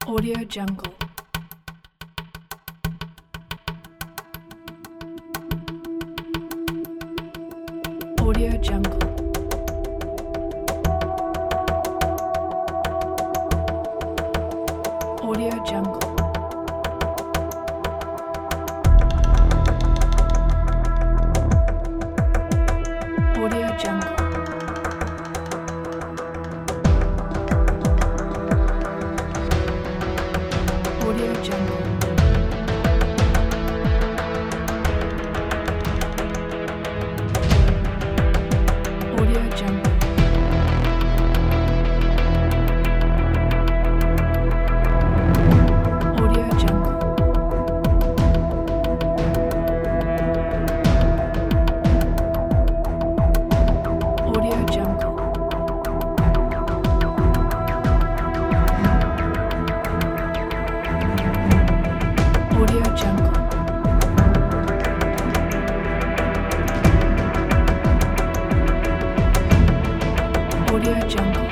Audio Jungle. Audio Jungle. Audio Jungle. Audio Jungle. Audio Jungle. Audio Jungle. Audio Jungle. Audio Jungle. Audio Jungle. Audio Jungle.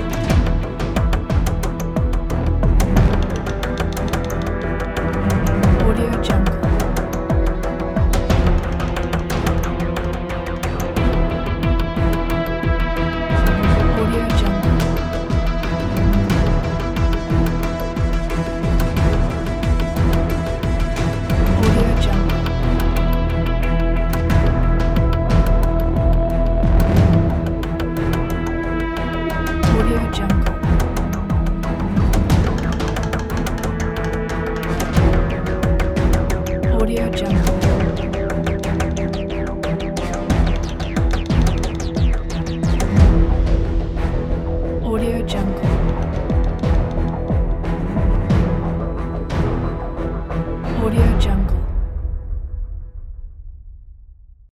Audio Jungle. Audio Jungle. Audio Jungle. Audio Jungle. Audio Jungle. Audio Jungle. Audio Jungle.